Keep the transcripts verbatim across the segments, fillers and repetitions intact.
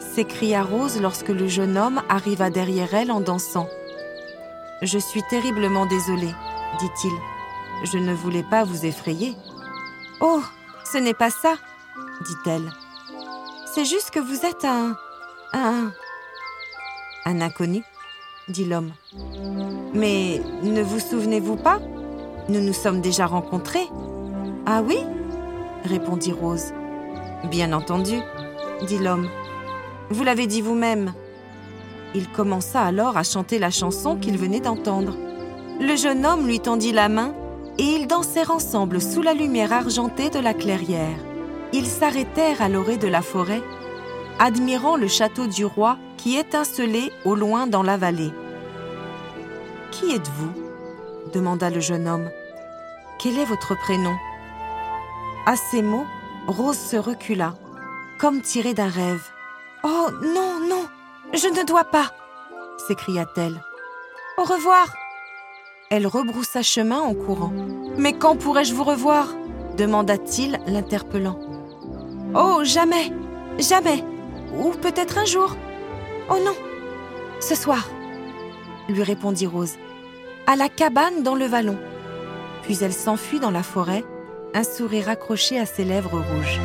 s'écria Rose lorsque le jeune homme arriva derrière elle en dansant. « Je suis terriblement désolée, dit-il. Je ne voulais pas vous effrayer. »« Oh, ce n'est pas ça, dit-elle. C'est juste que vous êtes un... un... un inconnu, dit l'homme. Mais ne vous souvenez-vous pas? Nous nous sommes déjà rencontrés. »« Ah oui ?» répondit Rose. « Bien entendu, dit l'homme. Vous l'avez dit vous-même. » Il commença alors à chanter la chanson qu'il venait d'entendre. Le jeune homme lui tendit la main et ils dansèrent ensemble sous la lumière argentée de la clairière. Ils s'arrêtèrent à l'orée de la forêt, admirant le château du roi qui étincelait au loin dans la vallée. « Qui êtes-vous » demanda le jeune homme. « Quel est votre prénom » À ces mots, Rose se recula, comme tirée d'un rêve. « Oh non, non, je ne dois pas !» s'écria-t-elle. « Au revoir !» Elle rebroussa chemin en courant. « Mais quand pourrais-je vous revoir ?» demanda-t-il, l'interpellant. « Oh, jamais, jamais, ou peut-être un jour. Oh non, ce soir !» lui répondit Rose, « à la cabane dans le vallon. » Puis elle s'enfuit dans la forêt, un sourire accroché à ses lèvres rouges.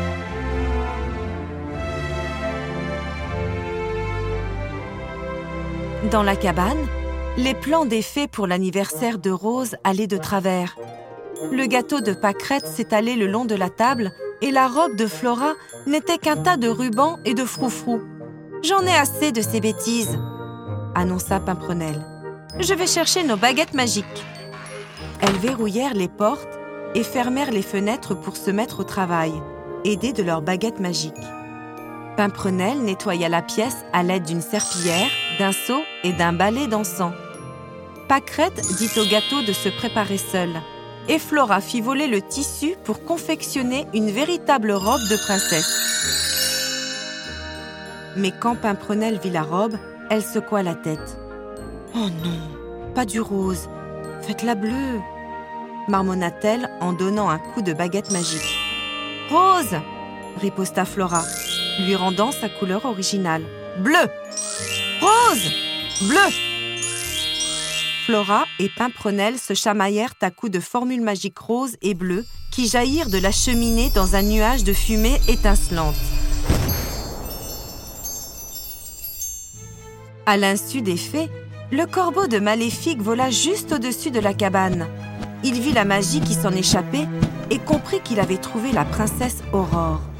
Dans la cabane, les plans des fées pour l'anniversaire de Rose allaient de travers. Le gâteau de pâquerettes s'étalait le long de la table et la robe de Flora n'était qu'un tas de rubans et de froufrous. « J'en ai assez de ces bêtises !» annonça Pimprenelle. « Je vais chercher nos baguettes magiques. » Elles verrouillèrent les portes et fermèrent les fenêtres pour se mettre au travail, aidées de leurs baguettes magiques. Pimprenelle nettoya la pièce à l'aide d'une serpillière, d'un seau et d'un balai dansant. Pâquerette dit au gâteau de se préparer seule, et Flora fit voler le tissu pour confectionner une véritable robe de princesse. Mais quand Pimprenelle vit la robe, elle secoua la tête. « Oh non, pas du rose, faites-la bleue !» marmonna-t-elle en donnant un coup de baguette magique. « Rose !» riposta Flora, lui rendant sa couleur originale. « Bleu !»« Rose !»« Bleu !» Flora et Pimprenelle se chamaillèrent à coups de formules magiques roses et bleues qui jaillirent de la cheminée dans un nuage de fumée étincelante. À l'insu des fées, le corbeau de Maléfique vola juste au-dessus de la cabane. Il vit la magie qui s'en échappait et comprit qu'il avait trouvé la princesse Aurore.